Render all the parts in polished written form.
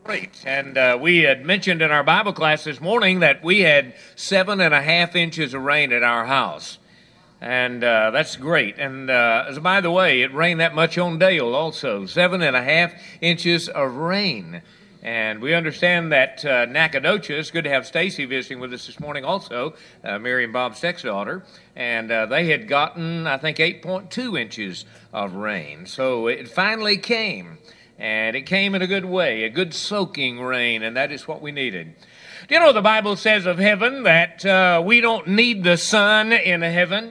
Great. And we had mentioned in our Bible class this morning that we had 7.5 inches of rain at our house. And that's great. And by the way, it rained that much on Dale also. 7.5 inches of rain. And we understand that Nacogdoches, good to have Stacy visiting with us this morning also, Mary and Bob's stepdaughter, and they had gotten, I think, 8.2 inches of rain. So it finally came. And it came in a good way, a good soaking rain, and that is what we needed. Do you know the Bible says of heaven that we don't need the sun in heaven,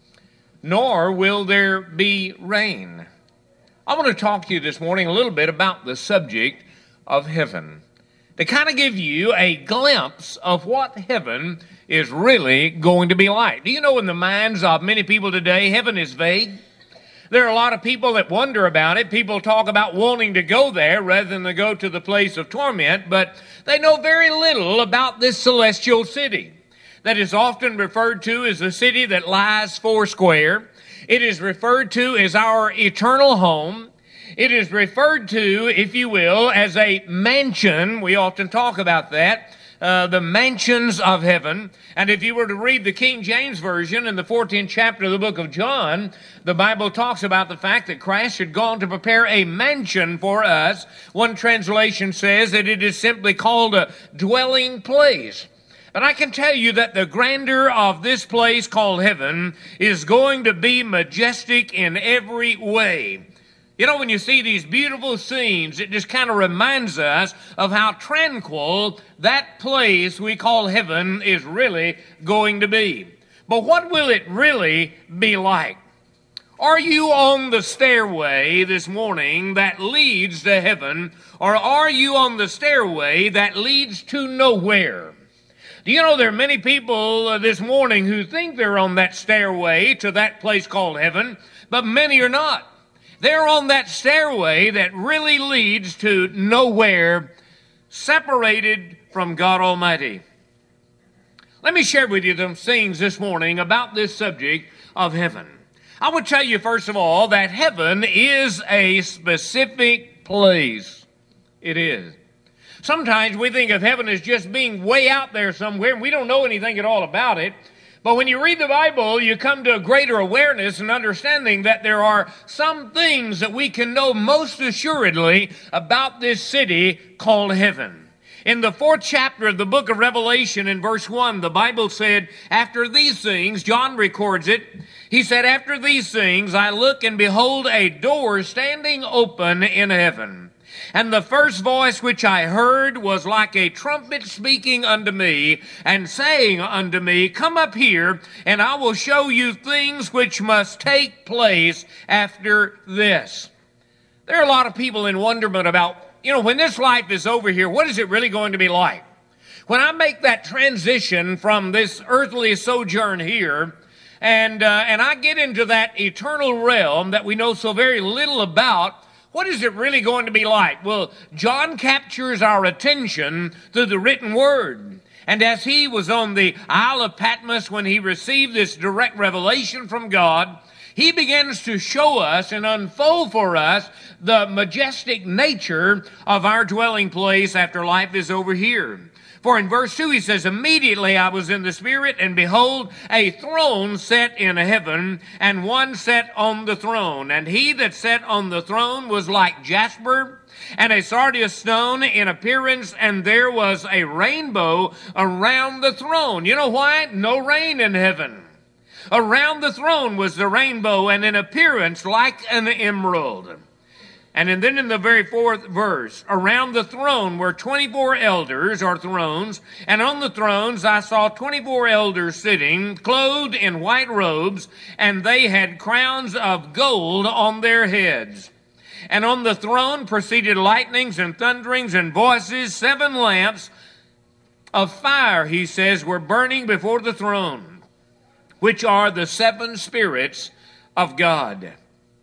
nor will there be rain? I want to talk to you this morning a little bit about the subject of heaven, to kind of give you a glimpse of what heaven is really going to be like. Do you know in the minds of many people today, heaven is vague? There are a lot of people that wonder about it. People talk about wanting to go there rather than to go to the place of torment, but they know very little about this celestial city that is often referred to as the city that lies foursquare. It is referred to as our eternal home. It is referred to, if you will, as a mansion. We often talk about that. The mansions of heaven. And if you were to read the King James Version in the 14th chapter of the book of John, the Bible talks about the fact that Christ had gone to prepare a mansion for us. One translation says that it is simply called a dwelling place. But I can tell you that the grandeur of this place called heaven is going to be majestic in every way. You know, when you see these beautiful scenes, it just kind of reminds us of how tranquil that place we call heaven is really going to be. But what will it really be like? Are you on the stairway this morning that leads to heaven, or are you on the stairway that leads to nowhere? Do you know there are many people this morning who think they're on that stairway to that place called heaven, but many are not. They're on that stairway that really leads to nowhere, separated from God Almighty. Let me share with you some things this morning about this subject of heaven. I will tell you, first of all, that heaven is a specific place. It is. Sometimes we think of heaven as just being way out there somewhere, and we don't know anything at all about it. But when you read the Bible, you come to a greater awareness and understanding that there are some things that we can know most assuredly about this city called heaven. In the 4th chapter of the book of Revelation, in verse 1, the Bible said, after these things, John records it, he said, after these things I look and behold a door standing open in heaven. And the first voice which I heard was like a trumpet speaking unto me, and saying unto me, come up here, and I will show you things which must take place after this. There are a lot of people in wonderment about, when this life is over here, what is it really going to be like? When I make that transition from this earthly sojourn here, and I get into that eternal realm that we know so very little about, what is it really going to be like? Well, John captures our attention through the written word. And as he was on the Isle of Patmos when he received this direct revelation from God, he begins to show us and unfold for us the majestic nature of our dwelling place after life is over here. For in verse 2 he says, immediately I was in the Spirit, and behold, a throne set in heaven, and one sat on the throne. And he that sat on the throne was like jasper, and a sardius stone in appearance, and there was a rainbow around the throne. You know why? No rain in heaven. Around the throne was the rainbow, and in appearance like an emerald. And then in the very 4th verse, around the throne were 24 elders, or thrones, and on the thrones I saw 24 elders sitting, clothed in white robes, and they had crowns of gold on their heads. And on the throne proceeded lightnings and thunderings and voices. 7 lamps of fire, he says, were burning before the throne, which are the 7 spirits of God.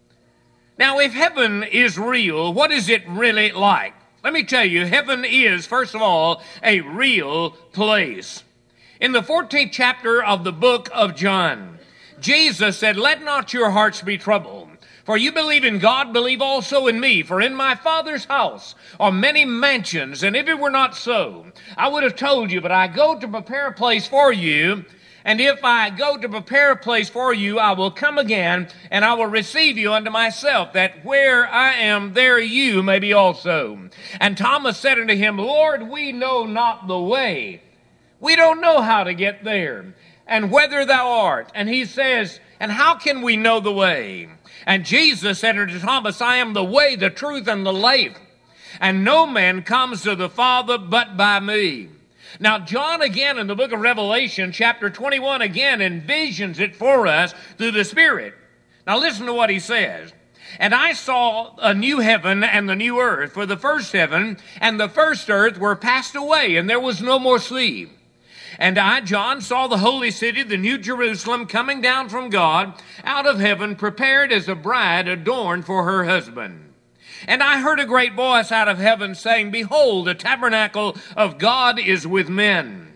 Now, if heaven is real, what is it really like? Let me tell you, heaven is, first of all, a real place. In the 14th chapter of the book of John, Jesus said, let not your hearts be troubled. For you believe in God, believe also in me. For in my Father's house are many mansions, and if it were not so, I would have told you, but I go to prepare a place for you. And if I go to prepare a place for you, I will come again, and I will receive you unto myself, that where I am, there you may be also. And Thomas said unto him, Lord, we know not the way. We don't know how to get there, and whither thou art. And he says, and how can we know the way? And Jesus said unto Thomas, I am the way, the truth, and the life. And no man comes to the Father but by me. Now, John again in the book of Revelation, chapter 21, again envisions it for us through the Spirit. Now, listen to what he says. And I saw a new heaven and the new earth, for the first heaven and the first earth were passed away, and there was no more sea. And I, John, saw the holy city, the new Jerusalem, coming down from God out of heaven, prepared as a bride adorned for her husband. And I heard a great voice out of heaven saying, Behold, the tabernacle of God is with men,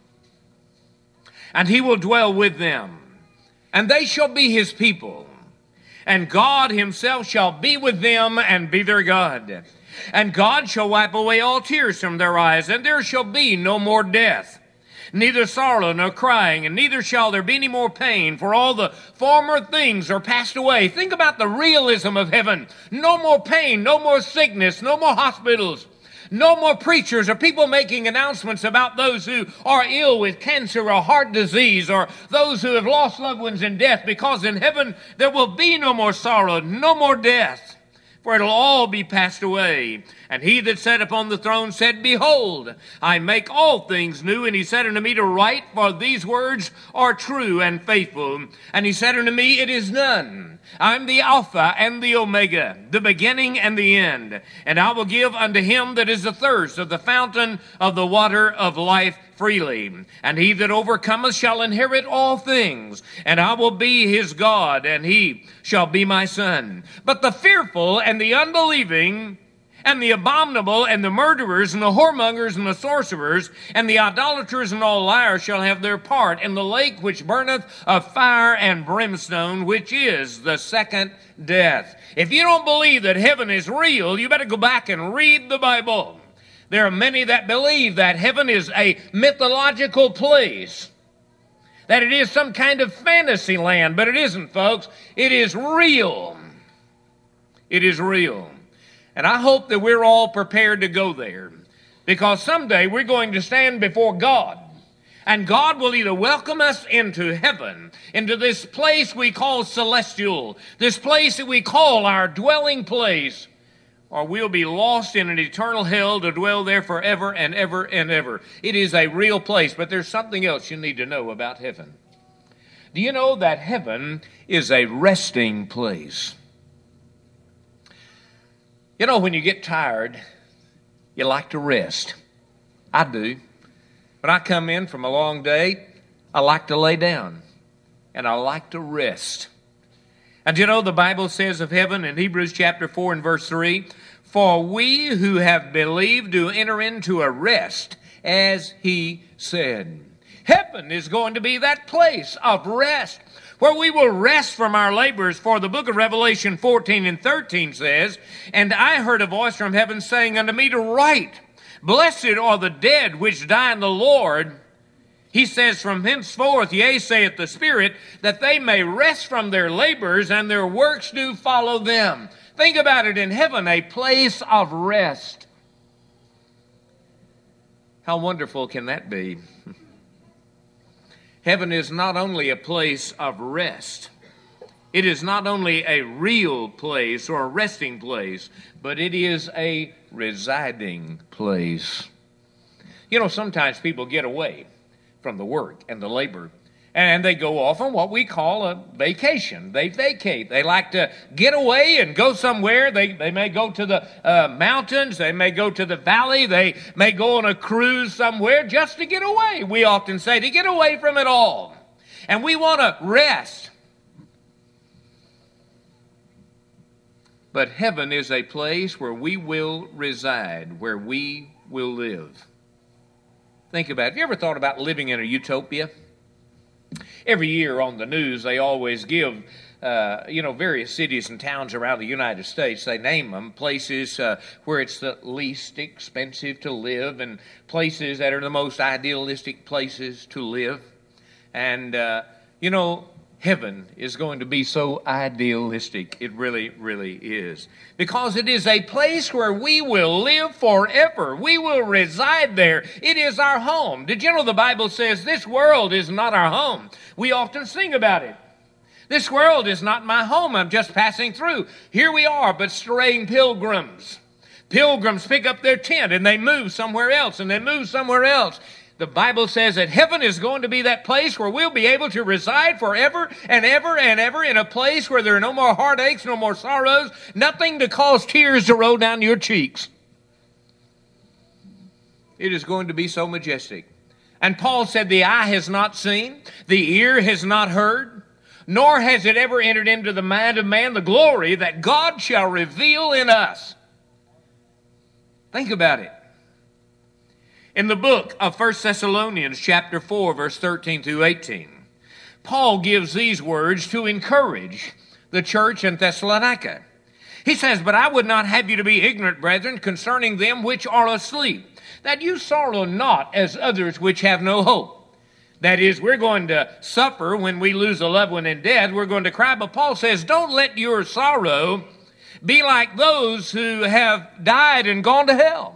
and he will dwell with them, and they shall be his people, and God himself shall be with them and be their God. And God shall wipe away all tears from their eyes, and there shall be no more death, neither sorrow nor crying, and neither shall there be any more pain, for all the former things are passed away. Think about the realism of heaven. No more pain, no more sickness, no more hospitals, no more preachers or people making announcements about those who are ill with cancer or heart disease, or those who have lost loved ones in death, because in heaven there will be no more sorrow, no more death, for it'll all be passed away. And he that sat upon the throne said, Behold, I make all things new. And he said unto me to write, for these words are true and faithful. And he said unto me, It is done. I'm the Alpha and the Omega, the beginning and the end. And I will give unto him that is athirst of the fountain of the water of life freely. And he that overcometh shall inherit all things, and I will be his God, and he shall be my son. But the fearful and the unbelieving and the abominable and the murderers and the whoremongers and the sorcerers and the idolaters and all liars shall have their part in the lake which burneth of fire and brimstone, which is the second death. If you don't believe that heaven is real, you better go back and read the Bible. There are many that believe that heaven is a mythological place, that it is some kind of fantasy land, but it isn't, folks. It is real. It is real. And I hope that we're all prepared to go there, because someday we're going to stand before God, and God will either welcome us into heaven, into this place we call celestial, this place that we call our dwelling place, or we'll be lost in an eternal hell to dwell there forever and ever and ever. It is a real place, but there's something else you need to know about heaven. Do you know that heaven is a resting place? You know, when you get tired, you like to rest. I do. When I come in from a long day, I like to lay down, and I like to rest. And you know, the Bible says of heaven in Hebrews chapter 4 and verse 3, For we who have believed do enter into a rest, as he said. Heaven is going to be that place of rest, where we will rest from our labors. For the book of Revelation 14 and 13 says, And I heard a voice from heaven saying unto me to write, Blessed are the dead which die in the Lord. He says, From henceforth, yea, saith the Spirit, that they may rest from their labors, and their works do follow them. Think about it, in heaven, a place of rest. How wonderful can that be? Heaven is not only a place of rest. It is not only a real place or a resting place, but it is a residing place. You know, sometimes people get away from the work and the labor, and they go off on what we call a vacation. They vacate. They like to get away and go somewhere. They may go to the mountains. They may go to the valley. They may go on a cruise somewhere just to get away. We often say to get away from it all. And we want to rest. But heaven is a place where we will reside, where we will live. Think about it. Have you ever thought about living in a utopia? Every year on the news, they always give various cities and towns around the United States. They name them places where it's the least expensive to live and places that are the most idealistic places to live. And, heaven is going to be so idealistic. It really, really is. Because it is a place where we will live forever. We will reside there. It is our home. Did you know the Bible says this world is not our home? We often sing about it. This world is not my home. I'm just passing through. Here we are, but straying pilgrims. Pilgrims pick up their tent and they move somewhere else and they move somewhere else. The Bible says that heaven is going to be that place where we'll be able to reside forever and ever and ever in a place where there are no more heartaches, no more sorrows, nothing to cause tears to roll down your cheeks. It is going to be so majestic. And Paul said, the eye has not seen, the ear has not heard, nor has it ever entered into the mind of man the glory that God shall reveal in us. Think about it. In the book of 1 Thessalonians chapter 4, verse 13 through 18, Paul gives these words to encourage the church in Thessalonica. He says, but I would not have you to be ignorant, brethren, concerning them which are asleep, that you sorrow not as others which have no hope. That is, we're going to suffer when we lose a loved one in death. We're going to cry. But Paul says, don't let your sorrow be like those who have died and gone to hell.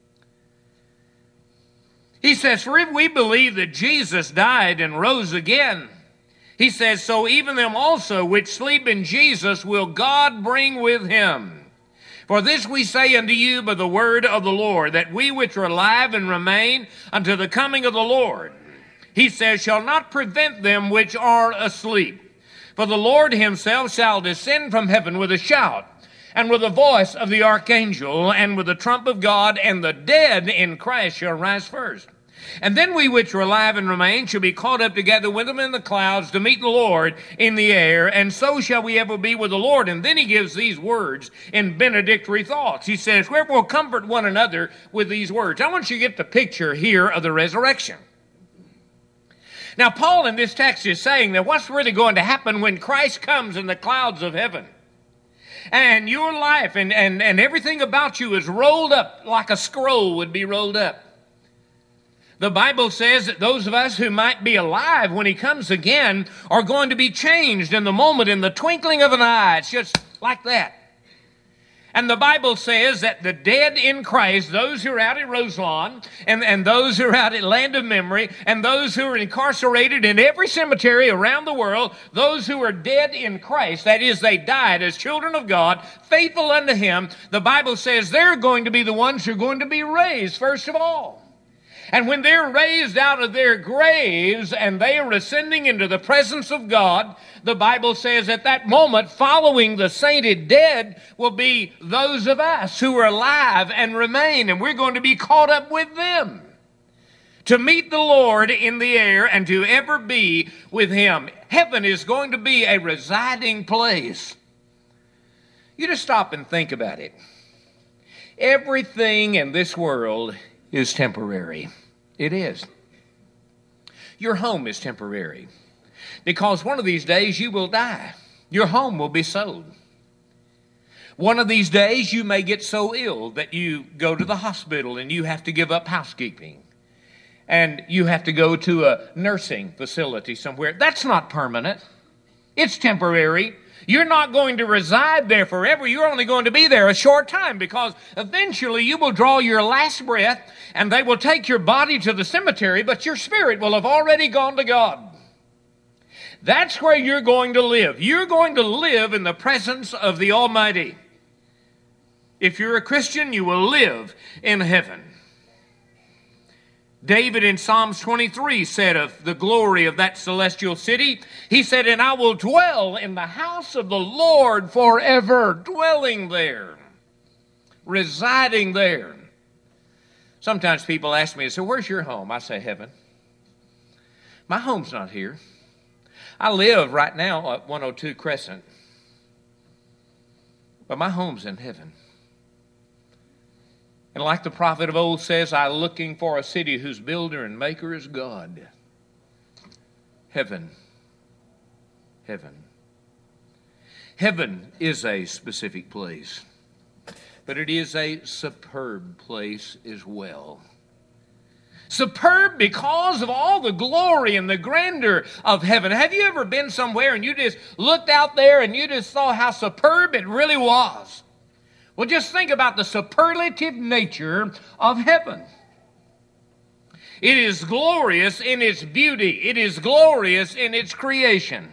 He says, for if we believe that Jesus died and rose again, he says, so even them also which sleep in Jesus will God bring with him. For this we say unto you by the word of the Lord, that we which are alive and remain unto the coming of the Lord, he says, shall not prevent them which are asleep. For the Lord himself shall descend from heaven with a shout, and with the voice of the archangel, and with the trump of God, and the dead in Christ shall rise first. And then we which are alive and remain shall be caught up together with them in the clouds to meet the Lord in the air, and so shall we ever be with the Lord. And then he gives these words in benedictory thoughts. He says, wherefore comfort one another with these words. I want you to get the picture here of the resurrection. Now, Paul in this text is saying that what's really going to happen when Christ comes in the clouds of heaven, and your life and everything about you is rolled up like a scroll would be rolled up. The Bible says that those of us who might be alive when he comes again are going to be changed in the moment, in the twinkling of an eye. It's just like that. And the Bible says that the dead in Christ, those who are out at Roselawn, and those who are out at Land of Memory, and those who are incarcerated in every cemetery around the world, those who are dead in Christ, that is, they died as children of God, faithful unto him, the Bible says they're going to be the ones who are going to be raised first of all. And when they're raised out of their graves and they are ascending into the presence of God, the Bible says at that moment, following the sainted dead will be those of us who are alive and remain, and we're going to be caught up with them to meet the Lord in the air and to ever be with him. Heaven is going to be a residing place. You just stop and think about it. Everything in this world is temporary. It is. Your home is temporary because one of these days you will die. Your home will be sold. One of these days you may get so ill that you go to the hospital and you have to give up housekeeping and you have to go to a nursing facility somewhere. That's not permanent. It's temporary. You're not going to reside there forever. You're only going to be there a short time because eventually you will draw your last breath and they will take your body to the cemetery, but your spirit will have already gone to God. That's where you're going to live. You're going to live in the presence of the Almighty. If you're a Christian, you will live in heaven. David in Psalms 23 said of the glory of that celestial city, he said, and I will dwell in the house of the Lord forever, dwelling there, residing there. Sometimes people ask me, so where's your home? I say, heaven. My home's not here. I live right now at 102 Crescent, but my home's in heaven. And like the prophet of old says, I'm looking for a city whose builder and maker is God. Heaven. Heaven. Heaven is a specific place, but it is a superb place as well. Superb because of all the glory and the grandeur of heaven. Have you ever been somewhere and you just looked out there and you just saw how superb it really was? Well, just think about the superlative nature of heaven. It is glorious in its beauty. It is glorious in its creation.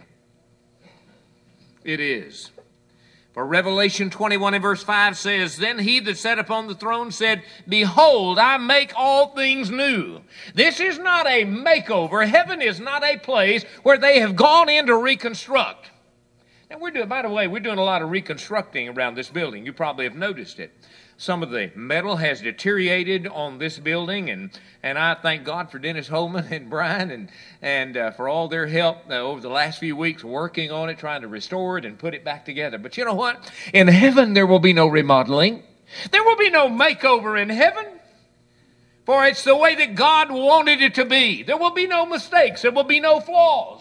It is. For Revelation 21 and verse 5 says, Then he that sat upon the throne said, Behold, I make all things new. This is not a makeover. Heaven is not a place where they have gone in to reconstruct. Now, by the way, we're doing a lot of reconstructing around this building. You probably have noticed it. Some of the metal has deteriorated on this building, and I thank God for Dennis Holman and Brian and for all their help over the last few weeks working on it, trying to restore it and put it back together. But you know what? In heaven, there will be no remodeling. There will be no makeover in heaven, for it's the way that God wanted it to be. There will be no mistakes. There will be no flaws,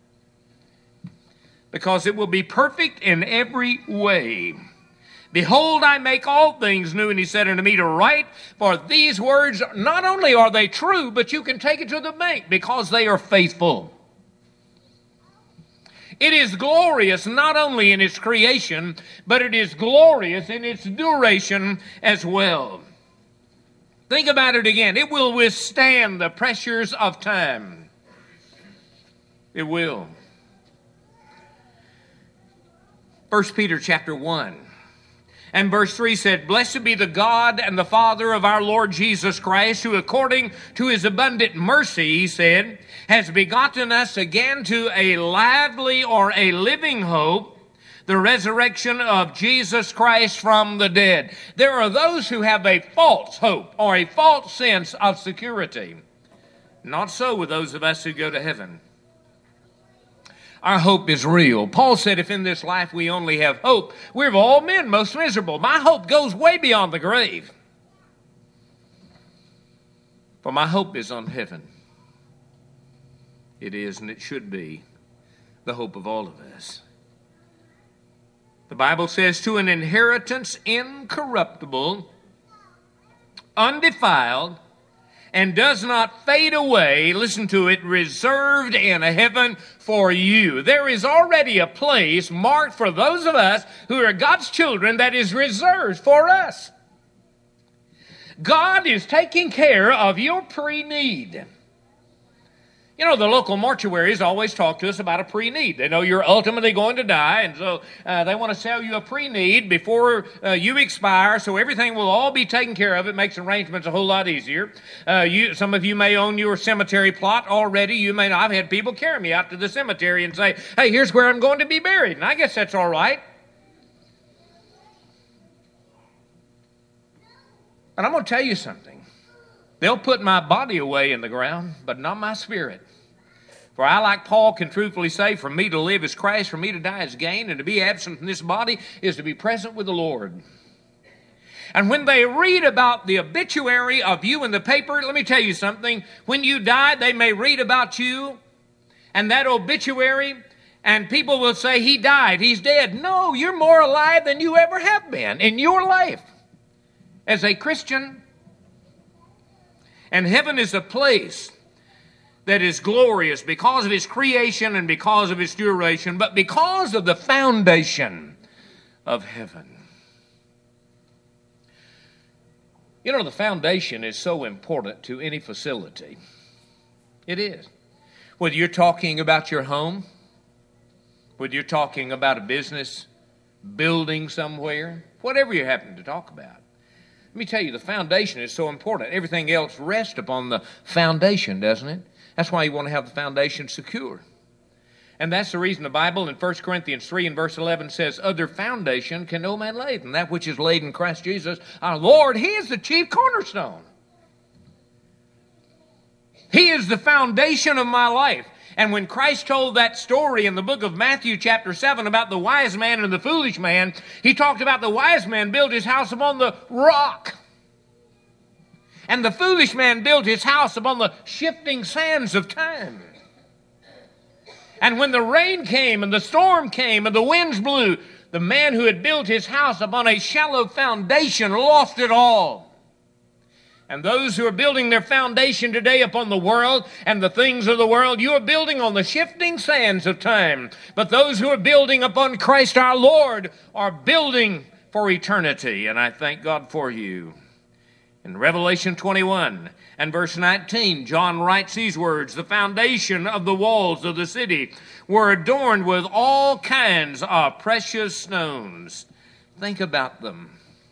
because it will be perfect in every way. Behold, I make all things new, and he said unto me to write, for these words, not only are they true, but you can take it to the bank, because they are faithful. It is glorious not only in its creation, but it is glorious in its duration as well. Think about it again. It will withstand the pressures of time. It will. 1 Peter chapter 1. And verse 3 said, Blessed be the God and the Father of our Lord Jesus Christ, who according to his abundant mercy, he said, has begotten us again to a lively or a living hope, the resurrection of Jesus Christ from the dead. There are those who have a false hope or a false sense of security. Not so with those of us who go to heaven. Our hope is real. Paul said, if in this life we only have hope, we're of all men most miserable. My hope goes way beyond the grave. For my hope is on heaven. It is, and it should be, the hope of all of us. The Bible says, to an inheritance incorruptible, undefiled, and does not fade away, listen to it, reserved in heaven for you. There is already a place marked for those of us who are God's children that is reserved for us. God is taking care of your pre-need. You know, the local mortuaries always talk to us about a pre-need. They know you're ultimately going to die, and so they want to sell you a pre-need before you expire, so everything will all be taken care of. It makes arrangements a whole lot easier. Some of you may own your cemetery plot already. You may not. I've had people carry me out to the cemetery and say, hey, here's where I'm going to be buried, and I guess that's all right. And I'm going to tell you something. They'll put my body away in the ground, but not my spirit. For I, like Paul, can truthfully say, for me to live is Christ, for me to die is gain, and to be absent from this body is to be present with the Lord. And when they read about the obituary of you in the paper, let me tell you something. When you die, they may read about you and that obituary, and people will say, he died, he's dead. No, you're more alive than you ever have been in your life as a Christian. And heaven is a place that is glorious because of its creation and because of its duration, but because of the foundation of heaven. You know, the foundation is so important to any facility. It is. Whether you're talking about your home, whether you're talking about a business, building somewhere, whatever you happen to talk about. Let me tell you, the foundation is so important. Everything else rests upon the foundation, doesn't it? That's why you want to have the foundation secure. And that's the reason the Bible in 1 Corinthians 3 and verse 11 says, other foundation can no man lay than that which is laid in Christ Jesus our Lord. He is the chief cornerstone. He is the foundation of my life. And when Christ told that story in the book of Matthew chapter 7 about the wise man and the foolish man, he talked about the wise man built his house upon the rock. And the foolish man built his house upon the shifting sands of time. And when the rain came and the storm came and the winds blew, The man who had built his house upon a shallow foundation lost it all. And those who are building their foundation today upon the world and the things of the world, you are building on the shifting sands of time. But those who are building upon Christ our Lord are building for eternity. And I thank God for you. In Revelation 21 and verse 19, John writes these words, "The foundation of the walls of the city were adorned with all kinds of precious stones." Think about them.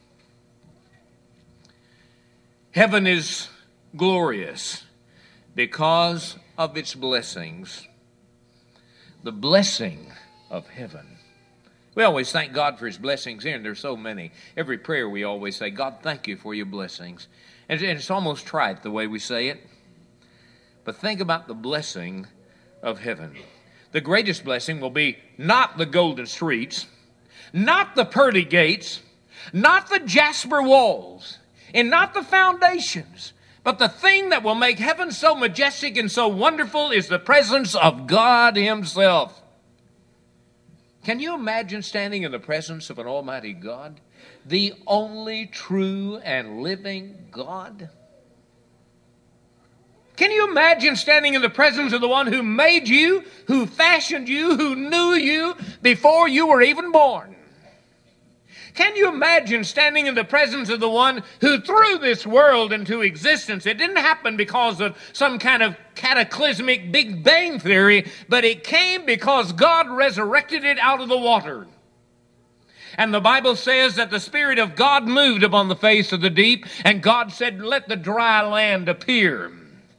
Heaven is glorious because of its blessings. The blessing of heaven. We always thank God for His blessings here, and there's so many. Every prayer we always say, "God, thank you for your blessings." And it's almost trite the way we say it. But think about the blessing of heaven. The greatest blessing will be not the golden streets, not the pearly gates, not the jasper walls, and not the foundations. But the thing that will make heaven so majestic and so wonderful is the presence of God Himself. Can you imagine standing in the presence of an almighty God, the only true and living God? Can you imagine standing in the presence of the one who made you, who fashioned you, who knew you before you were even born? Can you imagine standing in the presence of the one who threw this world into existence? It didn't happen because of some kind of cataclysmic Big Bang theory, but it came because God resurrected it out of the water. And the Bible says that the Spirit of God moved upon the face of the deep, and God said, "Let the dry land appear."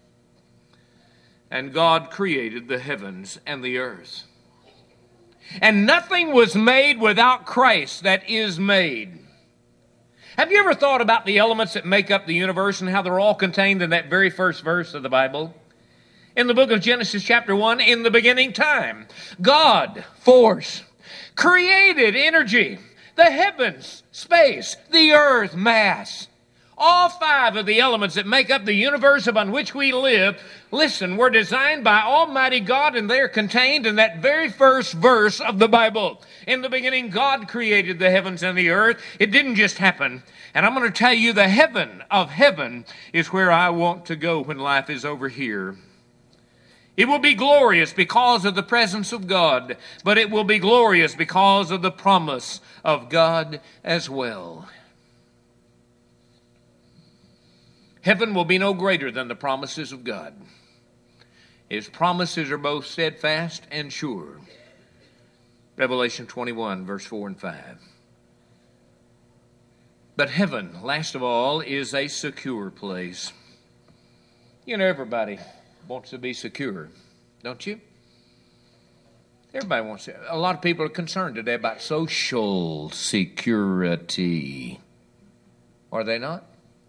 And God created the heavens and the earth. And nothing was made without Christ that is made. Have you ever thought about the elements that make up the universe and how they're all contained in that very first verse of the Bible? In the book of Genesis chapter 1, in the beginning time, God, force, created energy, the heavens, space, the earth, mass. All five of the elements that make up the universe upon which we live, listen, were designed by Almighty God, and they're contained in that very first verse of the Bible. In the beginning, God created the heavens and the earth. It didn't just happen. And I'm going to tell you, the heaven of heaven is where I want to go when life is over here. It will be glorious because of the presence of God, but it will be glorious because of the promise of God as well. Heaven will be no greater than the promises of God. His promises are both steadfast and sure. Revelation 21, verse 4 and 5. But heaven, last of all, is a secure place. You know, everybody wants to be secure, don't you? Everybody wants to. A lot of people are concerned today about social security. Are they not?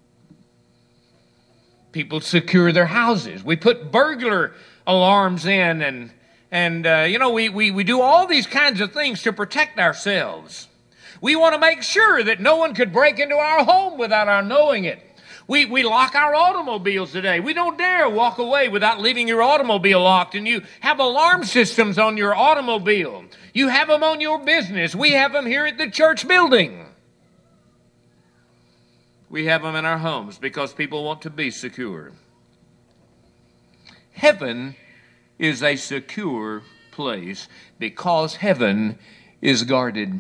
People secure their houses. We put burglar alarms in, and we do all these kinds of things to protect ourselves. We want to make sure that no one could break into our home without our knowing it. We lock our automobiles today. We don't dare walk away without leaving your automobile locked. And you have alarm systems on your automobile. You have them on your business. We have them here at the church building. We have them in our homes because people want to be secure. Heaven is a secure place because heaven is guarded.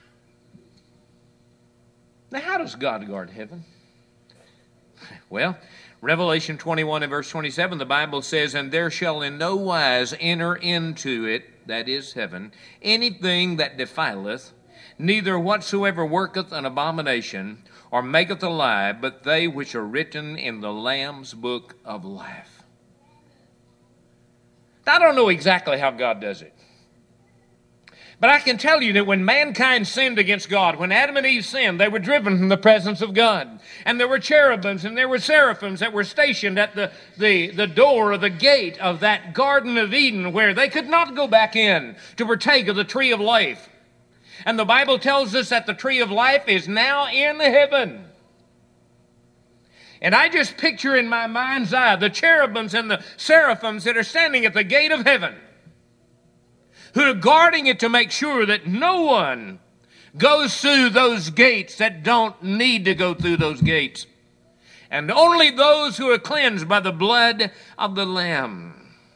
Now, how does God guard heaven? Well, Revelation 21 and verse 27, the Bible says, "And there shall in no wise enter into it," that is heaven, "anything that defileth, neither whatsoever worketh an abomination, or maketh a lie, but they which are written in the Lamb's book of life." Now, I don't know exactly how God does it. But I can tell you that when mankind sinned against God, when Adam and Eve sinned, they were driven from the presence of God. And there were cherubims and there were seraphims that were stationed at the door or the gate of that Garden of Eden where they could not go back in to partake of the tree of life. And the Bible tells us that the tree of life is now in heaven. And I just picture in my mind's eye the cherubims and the seraphims that are standing at the gate of heaven, who are guarding it to make sure that no one goes through those gates that don't need to go through those gates. And only those who are cleansed by the blood of the Lamb.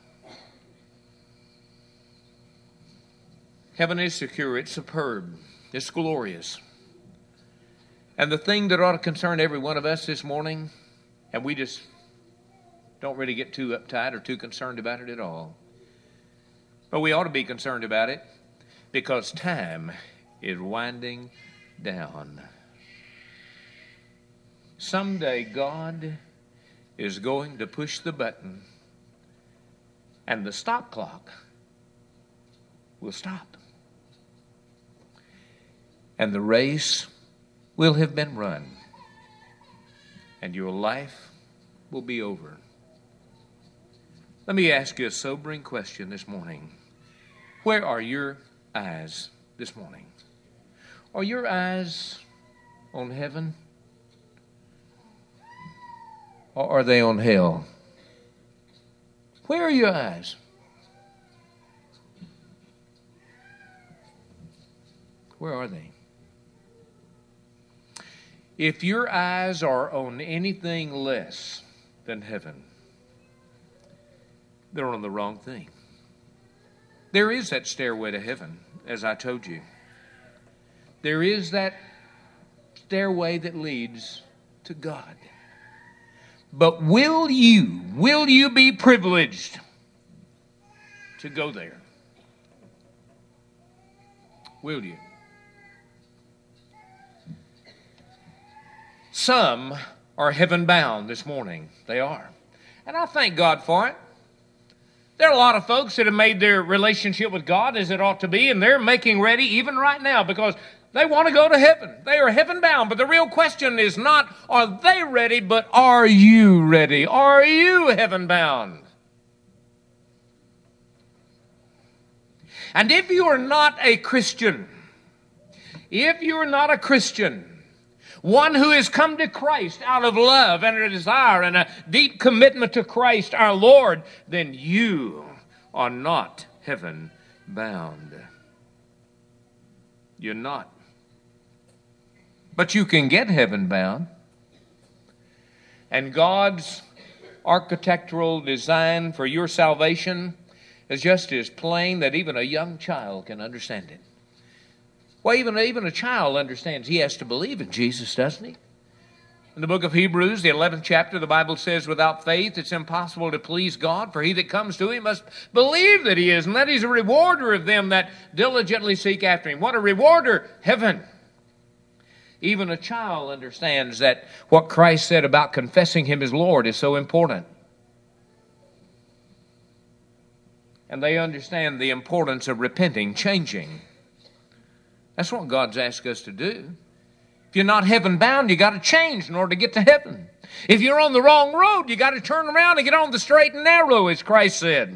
Heaven is secure, it's superb, it's glorious. And the thing that ought to concern every one of us this morning, and we just don't really get too uptight or too concerned about it at all, but we ought to be concerned about it because time is winding down. Someday God is going to push the button and the stop clock will stop. And the race will have been run. And your life will be over. Let me ask you a sobering question this morning. Where are your eyes this morning? Are your eyes on heaven? Or are they on hell? Where are your eyes? Where are they? If your eyes are on anything less than heaven, they're on the wrong thing. There is that stairway to heaven, as I told you. There is that stairway that leads to God. But will you be privileged to go there? Will you? Some are heaven bound this morning. They are. And I thank God for it. There are a lot of folks that have made their relationship with God as it ought to be, and they're making ready even right now because they want to go to heaven. They are heaven bound. But the real question is not, are they ready, but are you ready? Are you heaven bound? And if you are not a Christian, one who has come to Christ out of love and a desire and a deep commitment to Christ our Lord, then you are not heaven bound. You're not. But you can get heaven bound. And God's architectural design for your salvation is just as plain that even a young child can understand it. Well, even a child understands he has to believe in Jesus, doesn't he? In the book of Hebrews, the 11th chapter, the Bible says, without faith it's impossible to please God, for he that comes to him must believe that he is, and that he's a rewarder of them that diligently seek after him. What a rewarder! Heaven. Even a child understands that what Christ said about confessing him as Lord is so important. And they understand the importance of repenting, changing. That's what God's asked us to do. If you're not heaven bound, you got to change in order to get to heaven. If you're on the wrong road, you got to turn around and get on the straight and narrow, as Christ said.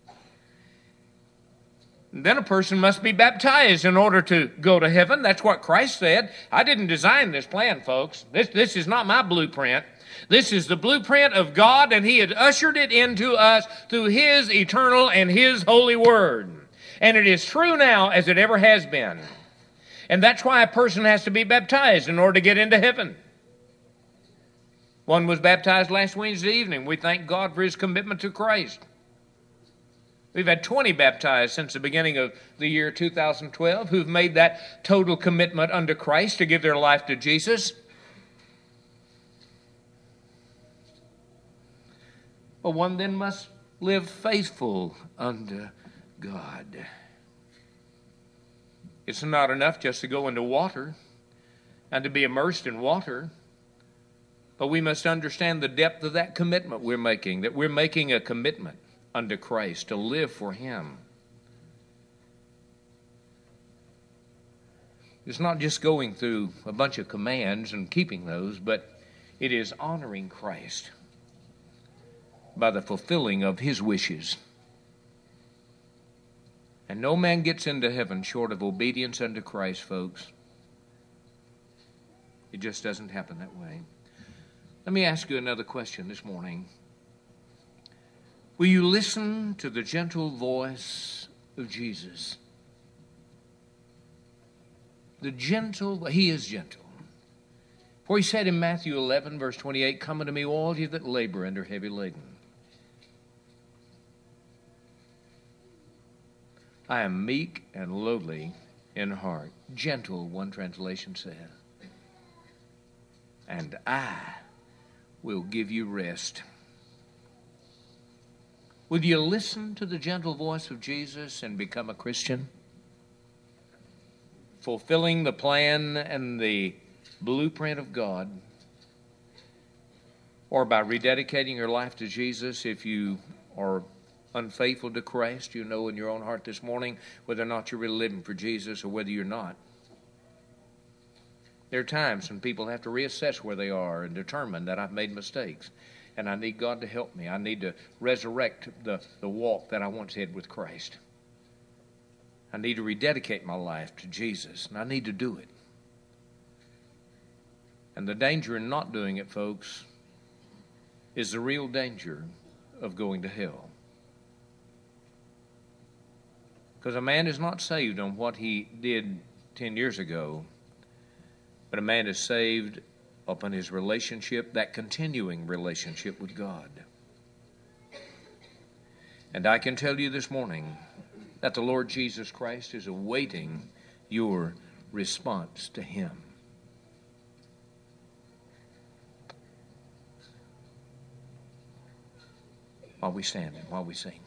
And then a person must be baptized in order to go to heaven. That's what Christ said. I didn't design this plan, folks. This is not my blueprint. This is the blueprint of God, and he had ushered it into us through his eternal and his holy word. And it is true now as it ever has been. And that's why a person has to be baptized in order to get into heaven. One was baptized last Wednesday evening. We thank God for his commitment to Christ. We've had 20 baptized since the beginning of the year 2012 who've made that total commitment unto Christ to give their life to Jesus. But one then must live faithful unto God. It's not enough just to go into water and to be immersed in water, but we must understand the depth of that commitment we're making, that we're making a commitment unto Christ to live for him. It's not just going through a bunch of commands and keeping those, but it is honoring Christ by the fulfilling of his wishes. And no man gets into heaven short of obedience unto Christ, folks. It just doesn't happen that way. Let me ask you another question this morning. Will you listen to the gentle voice of Jesus? He is gentle. For he said in Matthew 11, verse 28, "Come unto me, all ye that labor and are heavy laden. I am meek and lowly in heart." Gentle, one translation says. "And I will give you rest." Will you listen to the gentle voice of Jesus and become a Christian? Fulfilling the plan and the blueprint of God, or by rededicating your life to Jesus. If you are unfaithful to Christ, you know in your own heart this morning whether or not you're really living for Jesus or whether you're not. There are times when people have to reassess where they are and determine that I've made mistakes and I need God to help me. I need to resurrect the walk that I once had with Christ. I need to rededicate my life to Jesus, and I need to do it. And the danger in not doing it, folks, is the real danger of going to hell. Because a man is not saved on what he did 10 years ago, but a man is saved upon his relationship, that continuing relationship with God. And I can tell you this morning that the Lord Jesus Christ is awaiting your response to Him. While we stand and while we sing.